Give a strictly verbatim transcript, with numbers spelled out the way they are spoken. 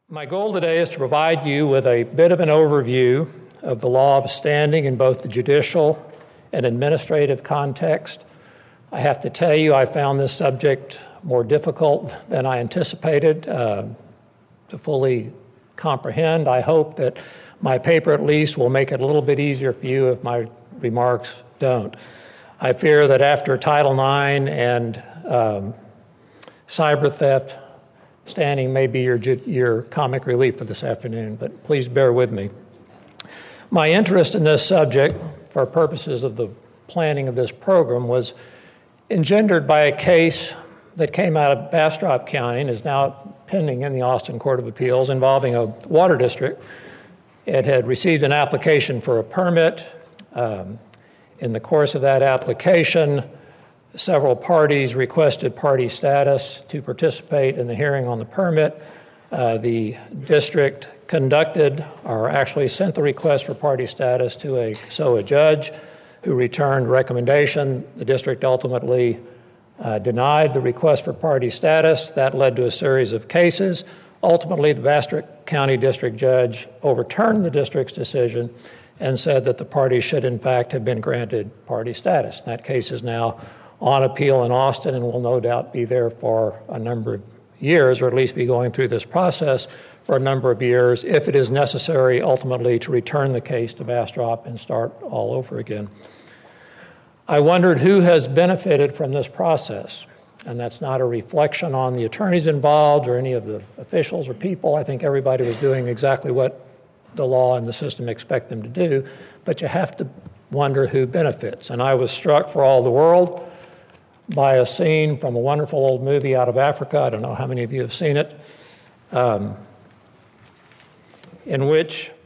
My goal today is to provide you with a bit of an overview of the law of standing in both the judicial and administrative context. I have to tell you, I found this subject more difficult than I anticipated uh, to fully comprehend. I hope that my paper at least will make it a little bit easier for you if my remarks don't. I fear that after Title nine and um, cyber theft, standing may be your, your comic relief for this afternoon, but please bear with me. My interest in this subject, for purposes of the planning of this program, was engendered by a case that came out of Bastrop County and is now pending in the Austin Court of Appeals involving a water district. It had received an application for a permit. Um, in the course of that application, several parties requested party status to participate in the hearing on the permit. Uh, the district conducted, or actually sent the request for party status to a S O A judge who returned recommendation. The district ultimately uh, denied the request for party status. That led to a series of cases. Ultimately, the Bastrop County District Judge overturned the district's decision and said that the party should, in fact, have been granted party status. That case is now on appeal in Austin and will no doubt be there for a number of years, or at least be going through this process for a number of years if it is necessary ultimately to return the case to Bastrop and start all over again. I wondered who has benefited from this process, and that's not a reflection on the attorneys involved or any of the officials or people. I think everybody was doing exactly what the law and the system expect them to do, but you have to wonder who benefits. And I was struck for all the world by a scene from a wonderful old movie out of Africa. I don't know how many of you have seen it, um, in which